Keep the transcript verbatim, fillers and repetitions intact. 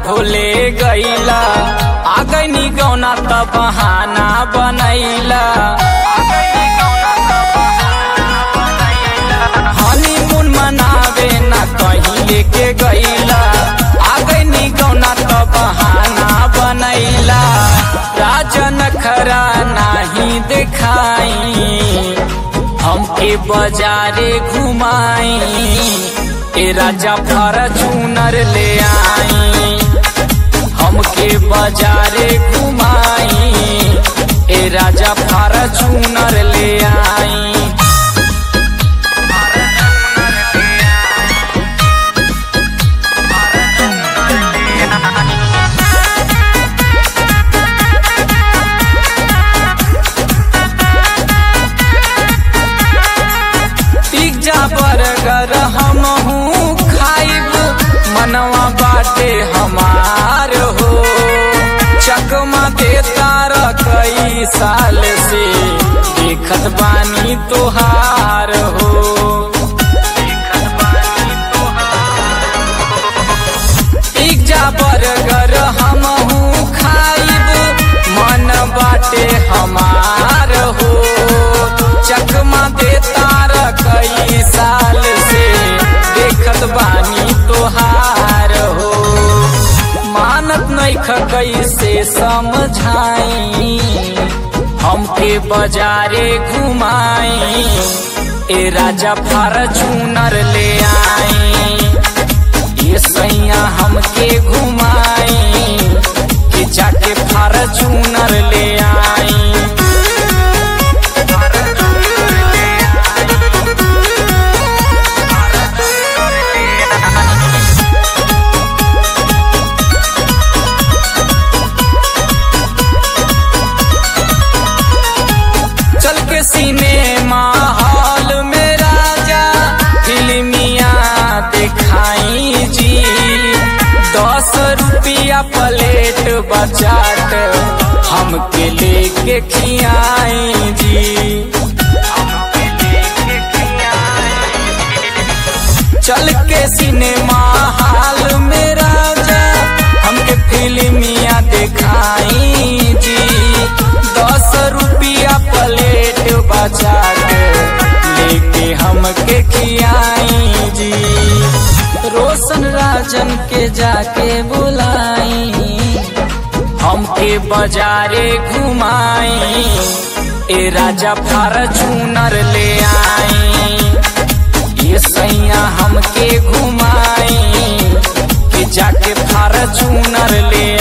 भूले गईला आ गईनी गौना त बहाना बनैला हनीमून मनावे ना कहीं लेके गईला आ गईनी गौना त बहाना बनैला राजन खरा नहीं दिखाई हमके बाजारे घुमाई ए राजा फॉर्च्यूनर ले आई हमके बाजारे घुमाई ए राजा फॉर्च्यूनर ले आई बर्गर हमहू खाइब मनवा बाटे हमार हो चकमा देता र कई साल से देखत बानी तोहार हो पिज्जा बर्गर हमहू खाइब मन बाटे हमार हो चकमा देता र कई साल से देखत बानी तोहार हो मानत नहीं कैसे समझाई हमके बाजारे घुमाई ए राजा फॉर्च्यूनर ले आई ये सैया हमके घुमाई कि जाके फॉर्च्यूनर ले आई सिनेमा हॉल में राजा फिल्मिया दिखाई जी दस रुपया प्लेट बचाट हमके लेके खियाई जी चल के सिनेमा हॉल में राजा हमके फिल्मिया दिखाई जी दस रुपया प्लेट बचाट लेके हमके खियाई जी रोशन राजन के जाके बुलाई हमके बाजारे घुमाई ए राजा फॉर्च्यूनर ले आई ये सैया हमके घुमाई कि जाके फॉर्च्यूनर ले